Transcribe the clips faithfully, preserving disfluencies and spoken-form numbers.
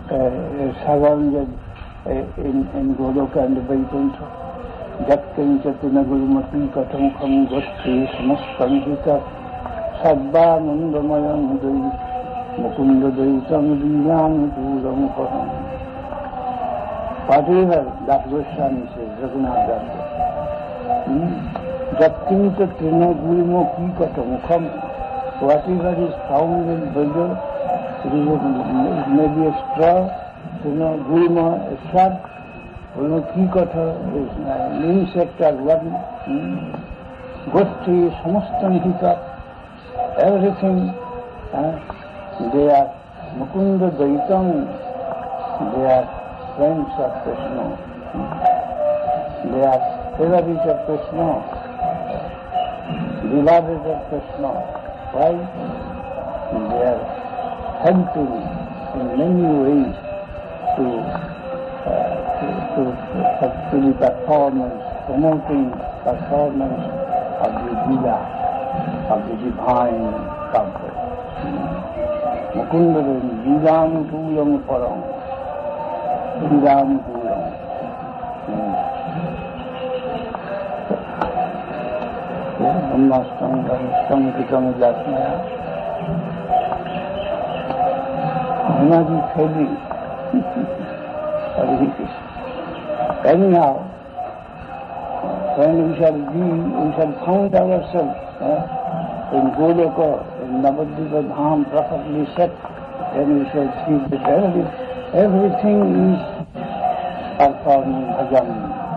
uh, surrounded uh, in, in Goloka and Vaikuntha. Jatkinchatina Gurumati Katamkam Gosti Samastanhika Sabba Mundamayam Dai Mukunda Daitam Dinam Puram Param. Whatever that Goswami says, Raghunath Das. Jatkinchatina Gurumati Katamkam. Whatever is found in Braja, it, is a, it may be a straw, you know, gulma, a shrub, you know, kikatha is an insect or one, gosti, samastanhika, everything, uh, they are mukunda daitam, they are friends of Krishna, they are favorites of Krishna, beloved of Krishna. Why? They are helping in many ways to, uh, to, to, to the performance, promoting performance of the Lila, of the divine comfort. Mukunda Lilanukulam Param. Lilanukulam. Samkritam Jasmaya. Imagine failing. Anyhow, when we shall be, we shall find ourselves eh, in Goloka, in Navadvipa Dham, perfectly set, then we shall see that every, everything is performing bhajan.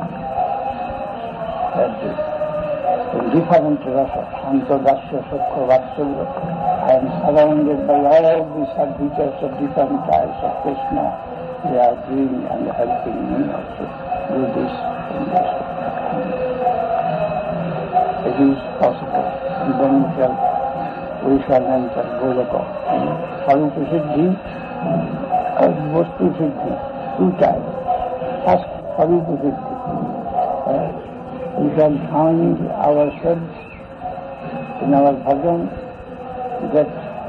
That's it. In different rasa, Santa Dasya, Sukha, Vatsalya, I am surrounded by all these adventures of different types of Krishna. They are doing and helping me also do this and this. It is possible. And then we shall, we shall enter Goloka. Sarupa Siddhi and Vastu Siddhi, two types. First, Sarupa Siddhi. We shall find ourselves in our bhajan that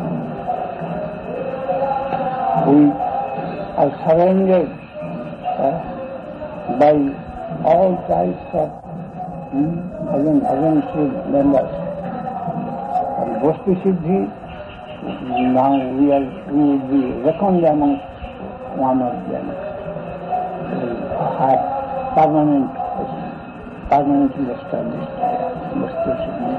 we are surrounded uh, by all types of hmm, bhajan, bhajan Siddhi members. And Vastu Siddhi, now we, are, we will be reckoned amongst one of them. We have permanent permanently established Vastu Siddhi.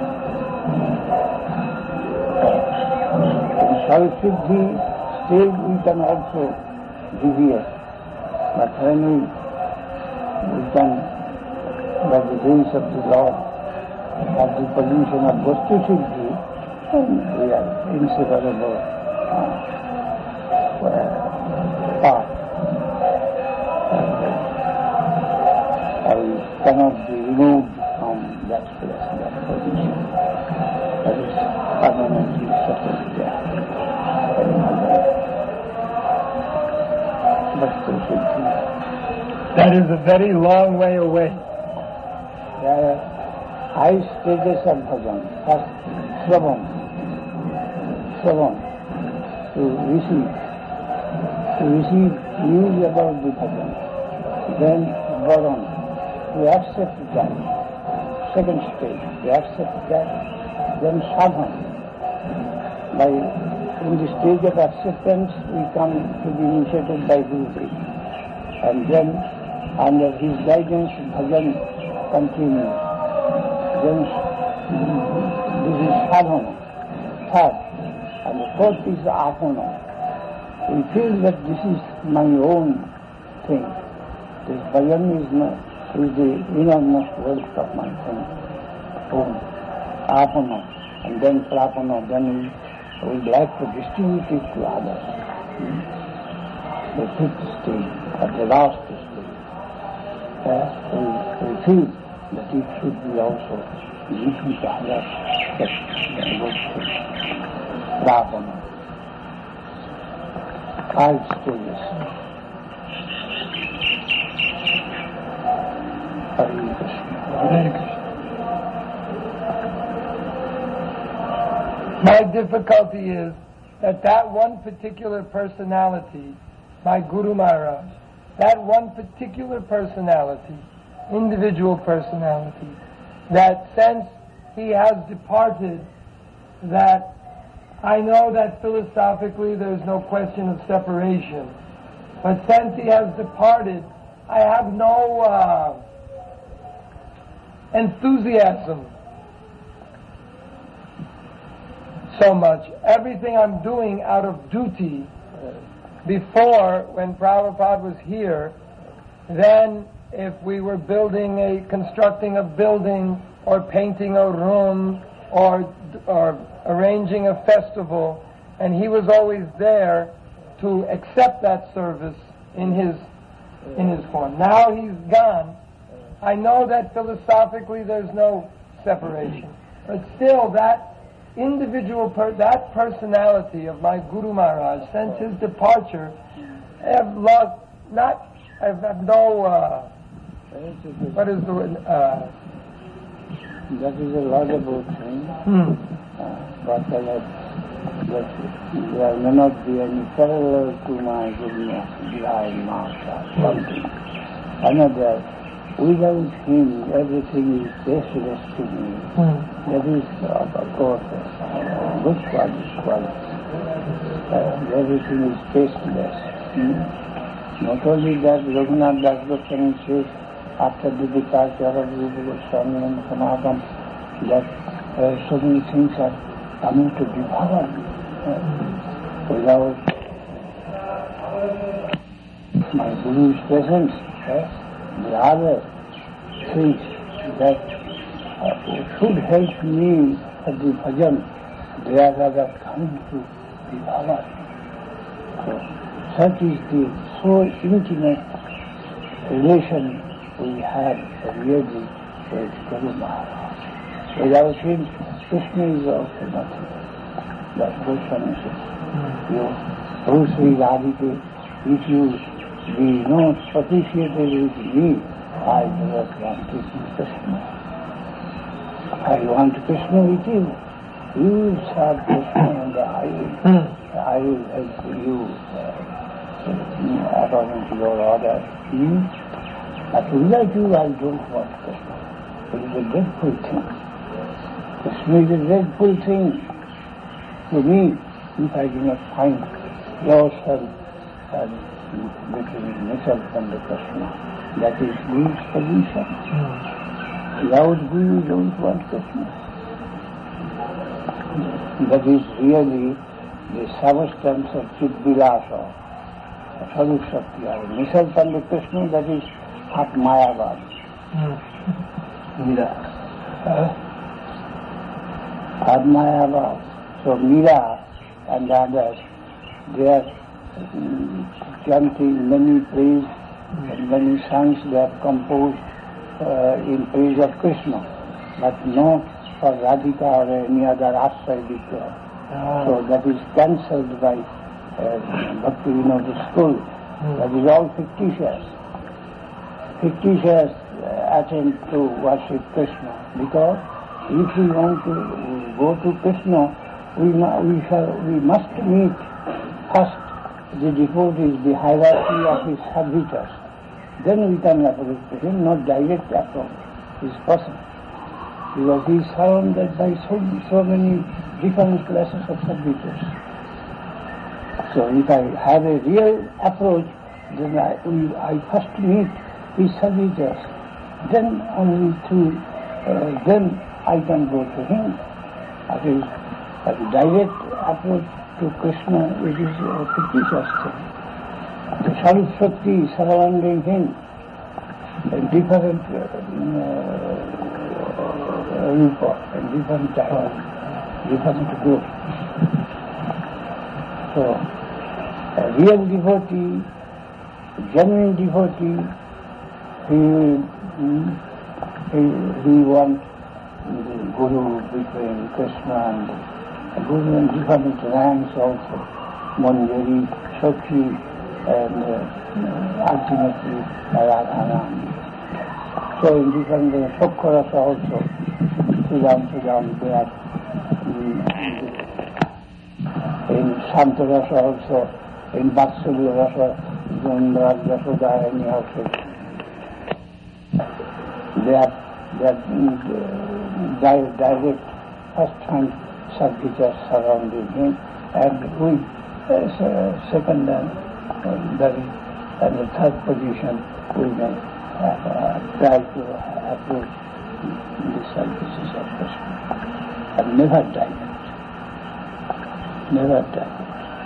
In Sarupa Siddhi stage we can also deviate, but when we, we can, by the grace of the Lord, have the position of Vastu Siddhi, then we are inseparable uh, part. And cannot be removed from that place, that position. That is permanently settled there. That is a very long way away. There are high stages of bhajan. First, Shravan. Shravan. To receive. To receive news about the bhajan. Then, Varan. To accept that, second stage, to accept that, then sadhana. By, in the stage of acceptance, we come to be initiated by Gurudev. And then, under his guidance, bhajan continues. Then, this is sadhana, third. And the fourth is apana. We feel that this is my own thing. This bhajan is not, is the innermost wealth of my thing, own, apana, and then prapana, then we would like to distribute it to others. Hmm? The fifth stage, at the last stage, uh, we, we feel that it should be also given to others, that the good thing, prapana. Five stages. Hare Krishna. Hare Krishna. My difficulty is that that one particular personality my Guru Maharaj, that one particular personality, individual personality, that since he has departed, that I know that philosophically there's no question of separation, but since he has departed, I have no uh, enthusiasm so much. Everything I'm doing out of duty. Before, when Prabhupada was here, then if we were building a, constructing a building or painting a room or, or arranging a festival, and he was always there to accept that service in his, in his form. Now he's gone. I know that philosophically there's no separation, but still that individual, per, that personality of my Guru Maharaj, since his departure, I have lost, not, I have no, uh, what is the word, uh, that is a laudable thing, hmm. uh, but uh, that there may not be any parallel to my Guru Maharaj, something. Another, without him, everything is tasteless to me. Hmm. That is, uh, of course, uh, good quality. quality. Uh, everything is tasteless. Hmm? Not only that, Raghunath Das Goswami says, after the departure of Rupa Goswami and Sanatana, that uh, so many things are coming to devour me. Uh, without my Guru's presence, yes, the other things that uh, should help me for the bhajan, they are rather coming to devour me. So, such is the so intimate relation we have really with Guru Maharaj. Without him, Krishna is also nothing. That's Goswami says. You, oh Sri Radhika, if you be not associated with me, I do not want to see Krishna. I want Krishna with you. You will serve Krishna and I will, I will help you uh, according to your order. Hmm? But without you, I don't want Krishna. It is a dreadful thing. Krishna is a dreadful thing to me if I do not find yourself and between myself and the Krishna. That is Guru's position. Mm. Without Guru, you don't want Krishna. That is really the substance of Chidvilasa, Sarup Shakti. Myself and the Krishna, that is Atmayavad. Mira. Atmayavad. So Mira and others, they are um, chanting many praise and many songs they have composed uh, in praise of Krishna, but not for Radhika or any other Ashray Vigraha. Ah. So that is cancelled by uh, Bhakti Vinod school. Mm. That is all fictitious. Fictitious uh, attempt to worship Krishna, because if we want to go to Krishna, we, we, shall, we must meet first the devotees, the hierarchy of his servitors. Then we can approach to him, not direct approach is possible. Because he is surrounded by so, so many different classes of servitors. So if I have a real approach, then I, we, I first meet his servitors. Then only through, uh, then I can go to him. That is a direct approach to Krishna, it is a fictitious thing. The Sarup Shakti surrounding him, a different uh, rupa, and different time, different group. So, a real devotee, genuine devotee, he, he, he wants the Guru between Krishna and Guru and different ranks also, Manjari, Sakhi, and uh, ultimately Radharani. So in different uh, Sakharasa also, Sridham, Sridham, they are in, in Santarasa also, in Vatsalya Rasa, Jandar, Yashoda, any houses. They are, they are uh, direct first-hand servitors surrounding him, and we, as uh, second and uh, very, and the third position, we may uh, uh, try to approach the services of Krishna. And never direct. Never direct.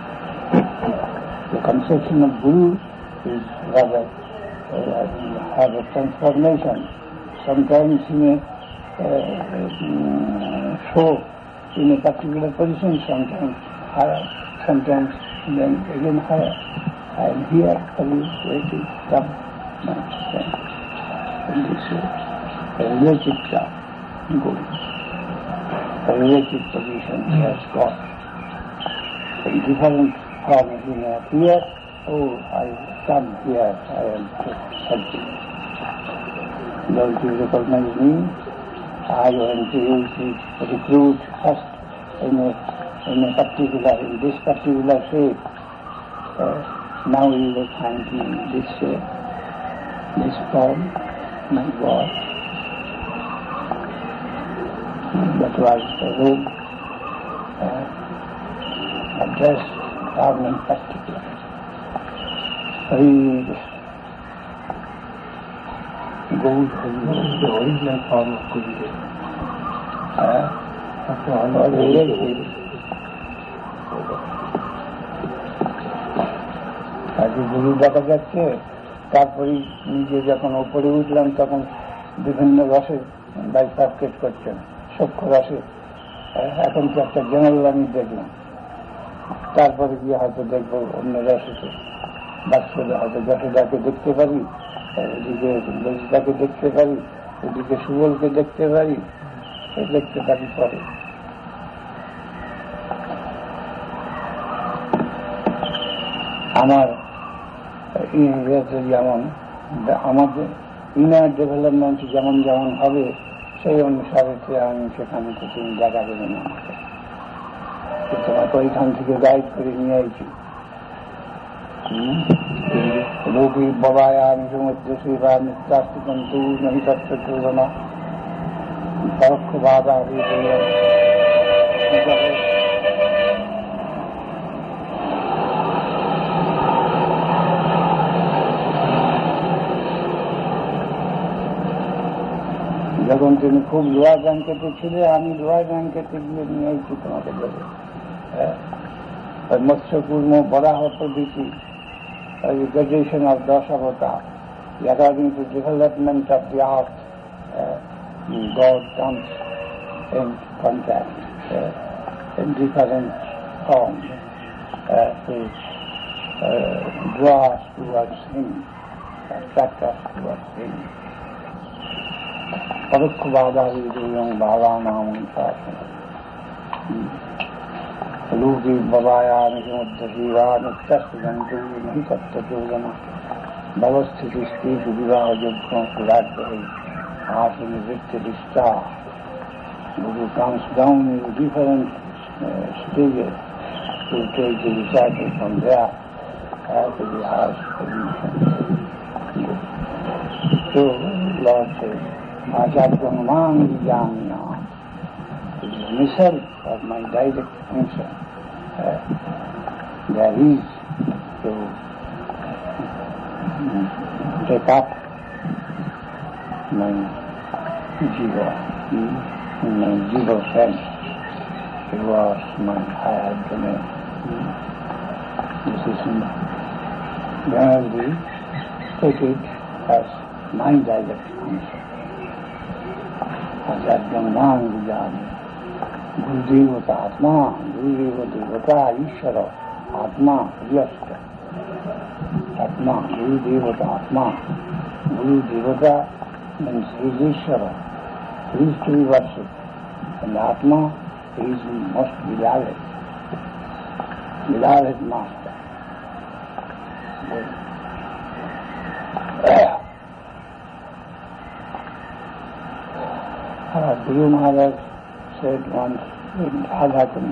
The conception of Guru is rather uh, have a transformation. Sometimes he may uh, um, show in a particular position, sometimes higher, sometimes then again higher. And here, Kali is waiting, come, my friend. And this is a relative job, Guru. A relative position he has got. In different forms he may appear, oh, I come here, I am to help you. Don't you recognize me? I want to use to recruit first in a, in a particular, in this particular shape. Uh, now you will find me in this shape, this form, my God. That was the robe, uh, a dress, garment particular. Very gold, the original form of Gurudev. আগে গুরু দেখা যাচ্ছে, তারপরে নিজে যখন ওপরে উঠলাম তখন বিভিন্ন রসে বাইফার্কেট করছেন, সূক্ষ্ম রসে। এখন তো একটা জেনারেল আমি দেখলাম, তারপরে গিয়ে হয়তো দেখবো অন্য রসেতে বাচ্চাদের হয়তো যশোদাকে দেখতে পারি, ওদিকে লজিতাকে দেখতে পারি, ওদিকে সুবলকে দেখতে পারি, দেখতে পারি পরে। আমার যেমন আমাদের ইনার ডেভেলপমেন্ট যেমন যেমন হবে সেই অনুসারে আমি সেখানে তো তুমি দেখা দেবে না আমাকে, তোমাকে ওইখান থেকে গাইড করে নিয়ে আইছি। লোকি বাবায়ামি সমুদ্র শিবা নিত্যাস্তিকন্তু নহি তত্ত্ব চোদনা পরোক্ষ বাধা যখন তুমি খুব লোয়ার ব্যাংকেতে ছিলে, আমি লোয়ার ব্যাংকেতে গিয়ে নিয়ে আইছি তোমাকে দেবে। মৎস্যকুর্ম বরাহ প্রভৃতি graduation of Dasavatar, according to development of the art, uh, God comes in contact uh, in different forms uh, to uh, draw us towards Him, attract us towards Him. Parukkhvādāvi duyam bhāvānām sāsana. Lūki bhavāyāni samudhajīvāni tasyantu nahi tattva-chōdana bhavasthiti sthiti vivaha yogya surajyahi asana vritti-dishta. Guru comes down in different uh, stages to take the disciple from there uh, to the highest position. So Lord says, Acharyam mam vijnānā. It is a missile of my direct function. Uh, there is to um, take up my jiva, um, my jiva sense towards my higher domain. Um, this is generally take it as my direct function. Acharyam mam vijnānā. Gurudevata Atma, Gurudeva Devata Ishvara, Atma Vyasta. Atma, Gurudevata Atma. Gurudevata means he is Ishvara. He is to be worshipped. And Atma is most beloved. Beloved Master. uh, Guru Maharaj said once in Radhakund,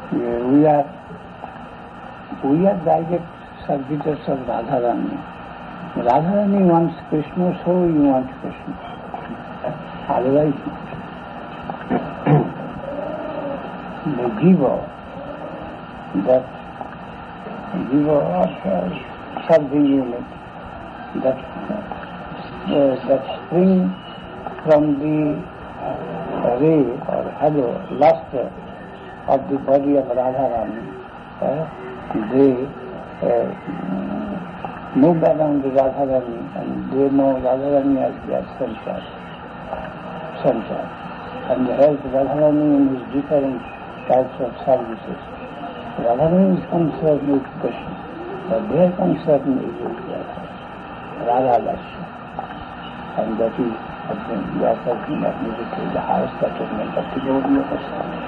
we are we are direct servitors of Radharani. Radharani wants Krishna, so you want Krishna. Otherwise, the jiva, that jiva of uh, serving unit, that uh, that spring from the uh, ray or halo, luster of the body of Radharani, uh, they uh, move around the Radharani and they know Radharani as their center. center. And they help Radharani in his different types of services. Radharani is concerned with Krishna, but their concern is with Radha Dasya. And that is, we are talking that is the highest attainment of the devotee of Krishna.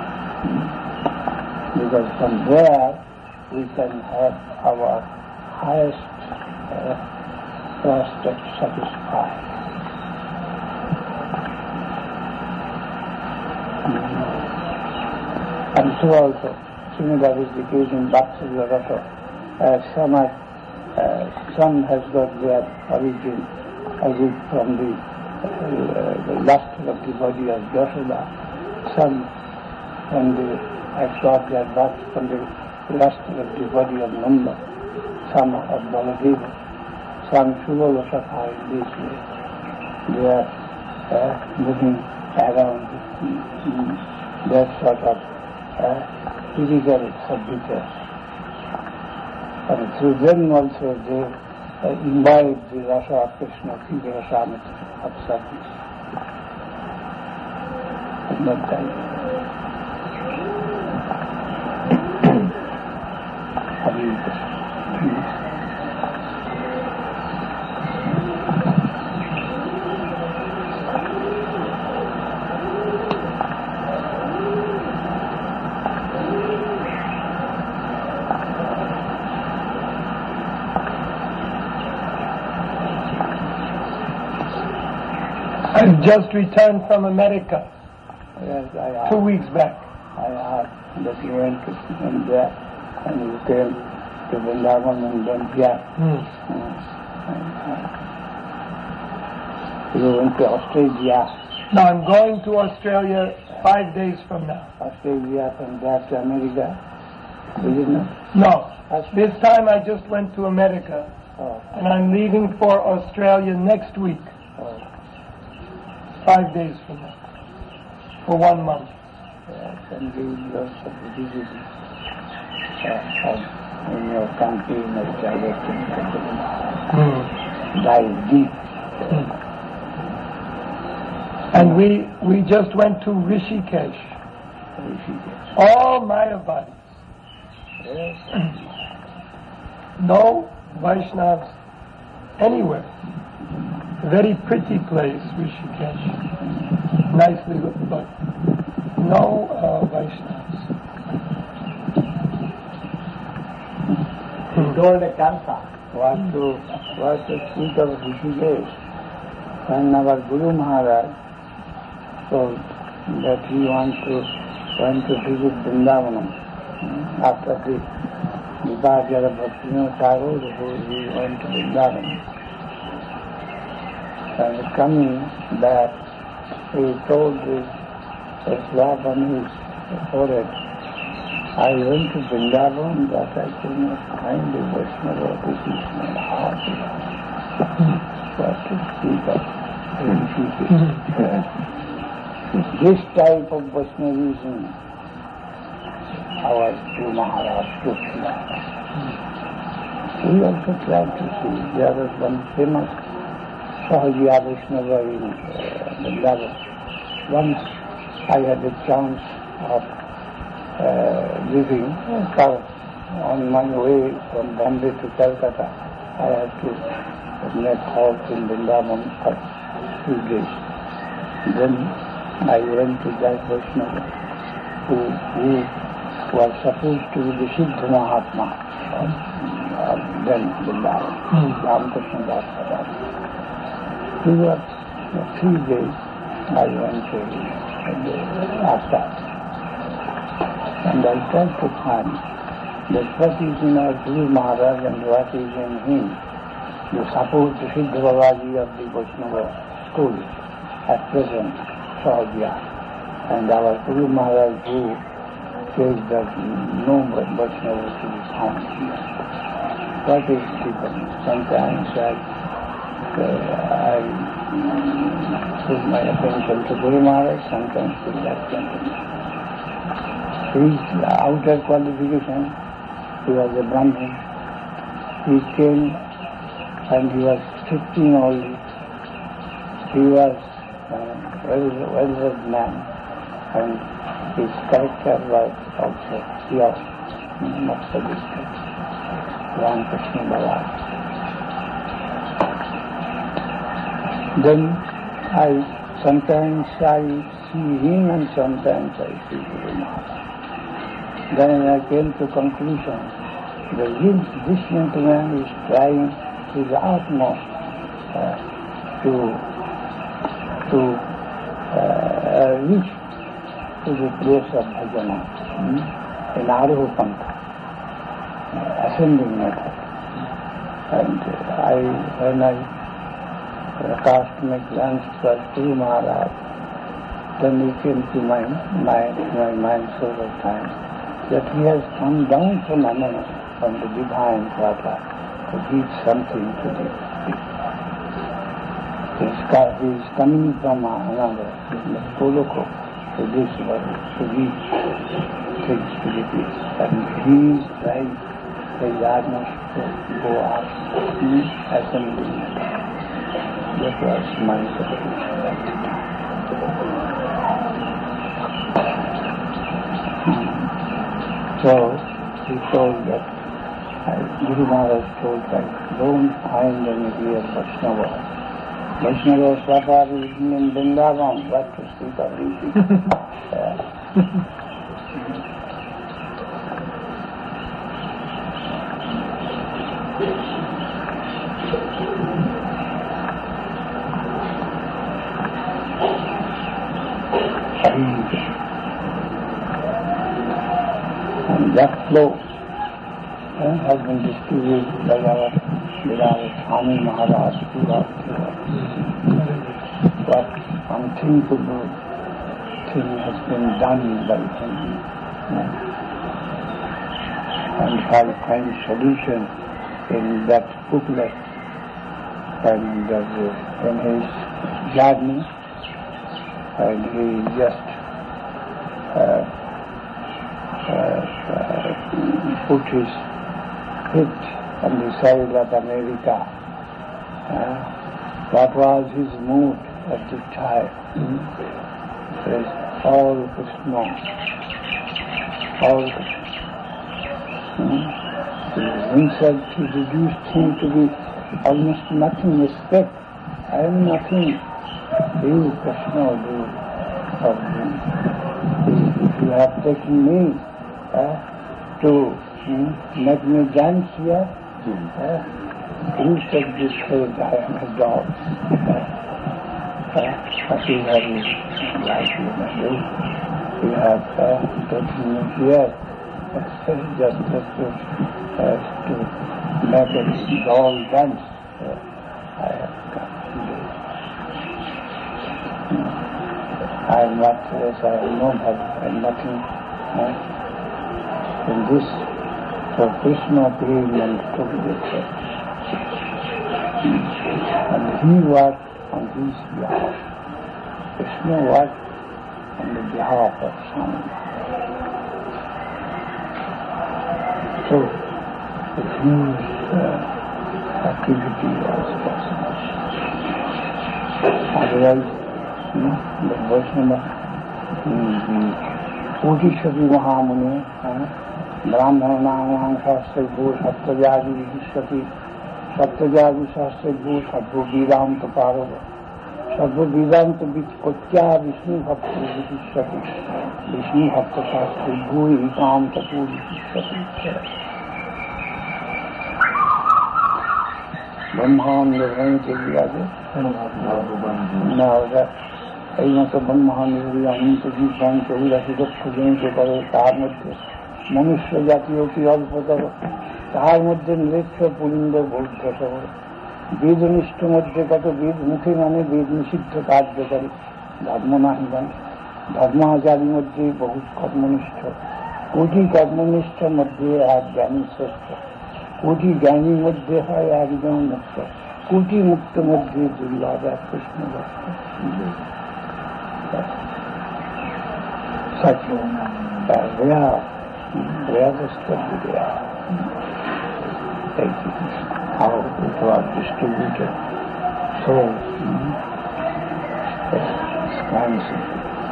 Because from there we can have our highest uh, prospect satisfied. Mm-hmm. And so also, similar is the case in Bhaktasiddha Rasa. Uh, some, are, uh, some has got their origin as if from the, uh, the luster of the body of Yashoda. Some from the has got their birth from the luster of the body of Nanda, some of Baladeva, some Shubha in this way. They are uh, moving around mm, that sort of uh, physical servitors. And through them also they uh, imbibe the rasa of Krishna, the rasa of service. Not that. I've just returned from America. Yes, I asked. Two weeks back. I asked that you went to India and you came to Vrindavan and then here. Mm. Mm. You went to Australia. No, I'm going to Australia five days from now. Australia from there to America. Did you know? No. This time I just went to America. Oh. And I'm leaving for Australia next week. Oh. Five days from now. For one month. Yes, and you lots of diseases uh, in your country, in your direction, mm. dive deep. Mm. And we we just went to Rishikesh. Rishikesh. All Mayavadis. Yes. No Vaishnavas anywhere. Very pretty place, Rishikesh. Nicely looked, but no uh, Vaishnavas. He told a Kantha what to what to speak of Rishikesh. And our Guru Maharaj told that he wants to went to visit Vrindavanam after the departure of Bhaktivinoda Thakur, he went to Vrindavanam. And coming back, he told the slap on his forehead, I went to Vrindavan, but I could not find the Vaishnava. This is my heart. What to speak of Rishikesh. This type of Vaishnavism, our Guru Maharaj took. We also tried to see. There was one famous Sahajiya Vaishnava in uh, Vrindavan. Once I had the chance of uh, living uh, on my way from Bombay to Calcutta. I had to make halt in Vrindavan for two days. Then I went to that Vaishnava who, who was supposed to be the Siddha Mahatma of uh, then Vrindavan, mm. Ramakrishna Das Maharaj. He was uh, three days I went to the ashram. And And I try to find that what is in our Guru Maharaj and what is in him. You suppose the Siddha Babaji of the Vaishnava school at present, Sahaja, and our Guru Maharaj who says that no Vaishnava to be found here. What is different? Sometimes I, uh, I put my attention to Guru Maharaj, sometimes to that gentleman. His outer qualification, he was a Brahmin. He came and he was fifteen only. He was a well, well-read man, and his character was also pure, not so distant. Ramakrishna Baba. Then I sometimes I see him and sometimes I see Guru Maharaj. Then I came to conclusion that this gentleman is trying his utmost uh, to to uh, reach to the place of bhajana hmm? in Aruha Pantha, uh, ascending method. And uh, I, when I uh, cast my glance towards Guru Maharaj, then it came to my mind, my mind several times that he has come down from Ananda, from the divine Prabhupada, to give something to the people. He is coming from Ananda, the Goloko, to this world, to reach things to the people. And he is trying his utmost to go up, assembling. That was my conclusion at the time. So he told that, uh, Guru Maharaj told that, don't find any real Vaishnava. Vaishnavas, what are written in Vrindavan? What to speak of these And that flow uh, has been distributed by our beloved Swami Maharaj throughout the world. What unthinkable thing has been done by him. Uh, and I find solution in that booklet and uh, in his journey, and he just uh, Uh, uh, put his feet on the soil of America. Uh, what was his mood at the time? Mm-hmm. Says, all Krishna, all Krishna. Mm-hmm. Himself, he reduced him to be almost nothing, respect. I am nothing. You, Krishna, do for me. If you have taken me, Uh, to hmm, make me dance here, mm. uh, you said this said I am a dog. Uh, uh, what you have is like you may do. You have uh, taken me here uh, just, just to, uh, to make a dog dance. Uh, I have come to do. Mm. I am not, yes, I am nobody, I am nothing. Uh, In this, so Krishna came and took the church. And he worked on his behalf. Krishna worked on the behalf of Swami. So, a huge uh, activity was possible. Otherwise, hmm, the Vaishnava, hmm, Udishati Mahamuni, Brahmanam Shastri Saptajaji Vidishati Saptajaji Shastri Sabhu Vedanta Parava Sabhu Vedanta Vitkotya Vishnu Bhakti Vidishati Vishnu Bhakta Shastri Bhui Ekanta Vidishati Brahman Nirvana ke liya. Now that এই মতো ব্রহ্মাণ্ডী অনন্ত জীবন চৌরাশি লক্ষ জনিত করে, তার মধ্যে মনুষ্য জাতি অতি অল্পতর, তাহার মধ্যে নৃত্য পুলিন্দ বৌদ্ধ শহর। বেদনিষ্ঠ মধ্যে কত বেদ মুখে মানে বেদ নিষিদ্ধ কার্যকারী ধর্ম নাহিবান। ধর্মাচারী মধ্যে বহু কর্মনিষ্ঠ, কোটি কর্মনিষ্ঠের মধ্যে এক জ্ঞানী শ্রেষ্ঠ। কোটি জ্ঞানীর মধ্যে হয় একজন মুক্ত, কোটি মুক্ত মধ্যে দুর্লভ এক কৃষ্ণ ভক্ত। Such a rare, rarest of the rare. How it was distributed. So, expansive.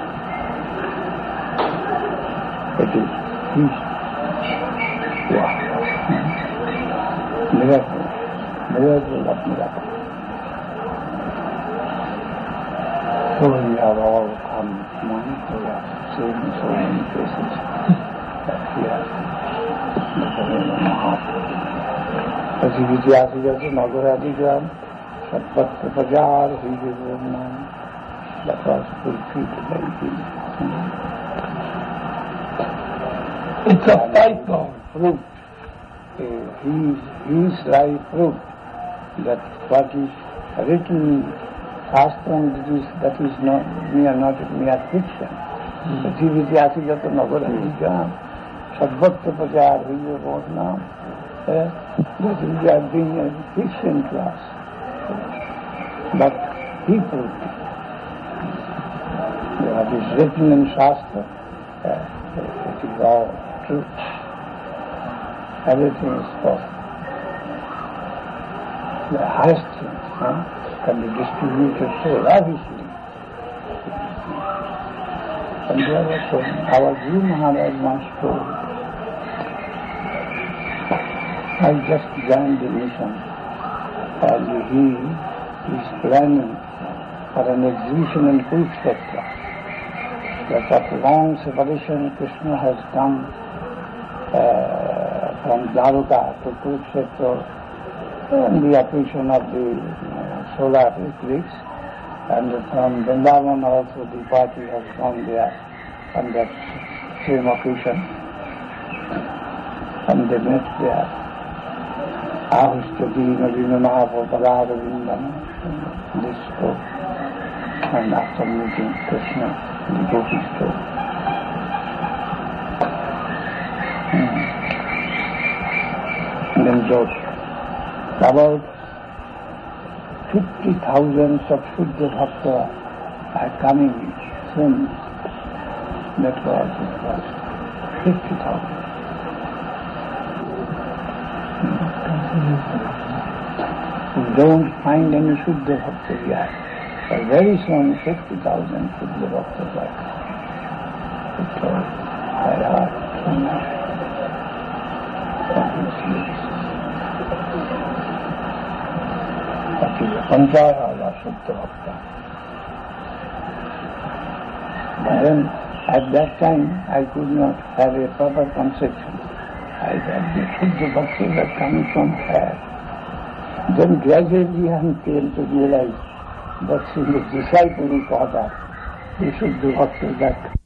It is peace. Wow. Miracle. Miracle of miracle. So we have all come one, we have seen so many places that we have living in the heart. पृथ्वी आदि जैसे नगरादि ग्राम सत्पत्र बाजार ही नाम that was fulfilled by him. It's a cycle. Fruit. He is like fruit. That what is written Shastram, that is, that is not mere, not mere fiction. पृथ्वी आदि जैसे नगरादि ग्राम सत्पत्र बाजार ही नाम. That we are being a fiction to us. But people, what is written in Shastra, uh, it is all true. Everything is possible. The highest things huh, can be distributed so lavishly. And there was so, our Guru Maharaj once told, I just joined the mission and he is planning for an exhibition in Kurukshetra. That after long separation Krishna has come uh, from Dwarka to Kurukshetra on the occasion of the uh, solar eclipse, and from Vrindavan also the party has gone there on that same occasion, and they met there. Ahustati Navina Mahaprabhupada Vrindavan, this spoke, and after meeting Krishna, the Gopi spoke. Hmm. And then those about fifty thousand of Shuddha Bhakta are coming soon. That was it was fifty thousand. We don't find any Shuddha Bhakta yet. But very soon fifty thousand Shuddha Bhaktas are coming. I heart. Panchara Shuddha Bhakta. Then at that time I could not have a proper conception. I thought the Shuddha Bhaktas are coming from where? Then gradually I came to realize that in the disciple who taught us, the Shuddha Bhaktas that